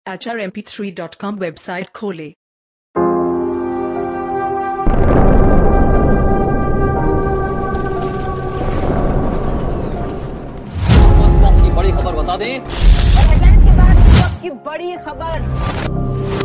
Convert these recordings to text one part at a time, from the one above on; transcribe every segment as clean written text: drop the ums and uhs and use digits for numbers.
hrmp3.com website खोलें। की बड़ी खबर बता दें। के बाद इस वक्त की बड़ी खबर।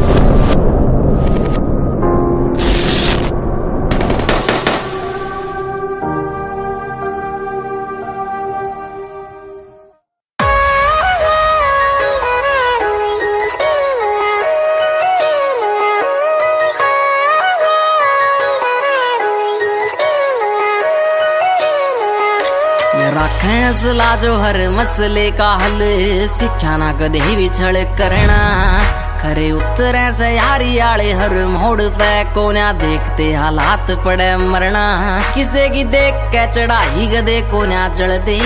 राखें असला जो हर मसले का हल, सिक्ख्या ना कदे भी छल करना। खरे उतरे से यारी आले हर मोड़ पे कोन्या देखते हालात पड़े मरना। किसे की देख के चढ़ाई गदे कोन्या चढ़ दे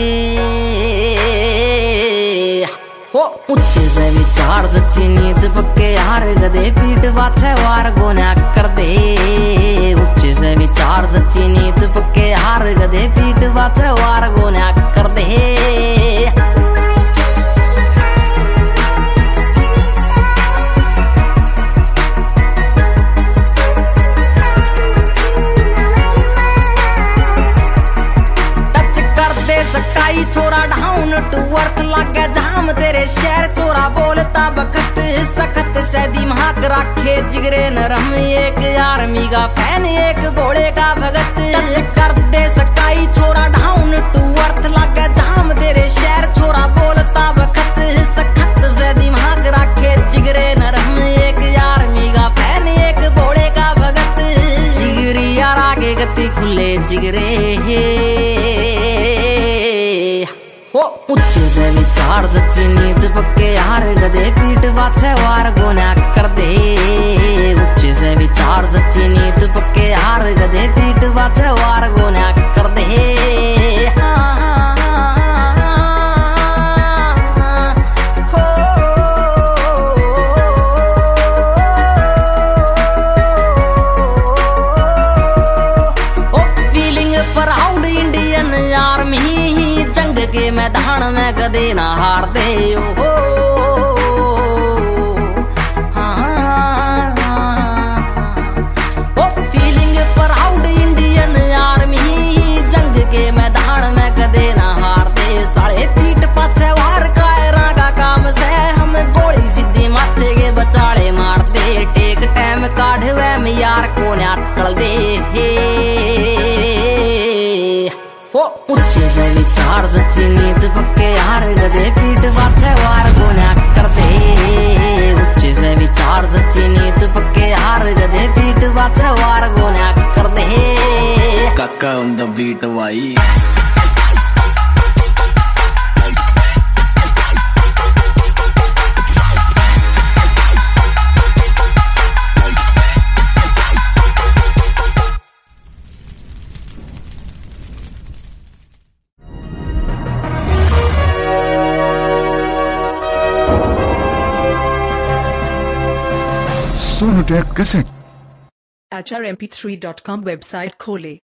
हो। ऊंचे से विचार सच्ची नींद पक्के यार गदे पीठ पाछे वार कोन्या कर दे। ऊंचे से विचार सच्ची नींद पक्के यार गदे पीठ पाछे वार कोन्या कर दे। सकाई छोरा डाउन टू अर्थ लागे जाम तेरे शहर चोरा बोलता बखत सखत से दिमाग रखे जिगरे नरम। एक आर्मी का फैन एक भोले का भगत। टच कर दे सकाई छोरा डाउन टू अर्थ लागे जाम तेरे शहर चोरा बोलता बखत सखत से दिमाग रखे जिगरे नरम। एक आर्मी का फैन एक भोले का भगत। जिगरी यार आगे गति खुले जिगरे हो। ऊंचे से विचार सच्ची नींद पक्के यार गदे पीठ पाछे वार कोन्या कर दे। ऊंचे से विचार सच्ची नींद पक्के यार गदे पीठ पाछे वार कोन्या कर दे। फीलिंग प्राउड इंडियन आर्मी जंग के मैदान में कदे ना हार दे हो। फीलिंग प्राउड इंडियन आर्मी जंग के मैदान में कदे ना हार दे। साले पीठ पाछे वार कायरा का काम से हम गोली सीधी माथे के बचाले मार दे। टेक टाइम काढ़वे में यार को अटल दे हो। ऊंचे से विचार सच्ची नींद पक्के यार गदे पीठ पाछे वार कोन्या कर दे। ऊंचे से विचार सच्ची नींद पक्के यार गदे पीठ पाछे वार कोन्या कर दे। काका ऑन द बीट भाई। hrmp3.com वेबसाइट खोलें।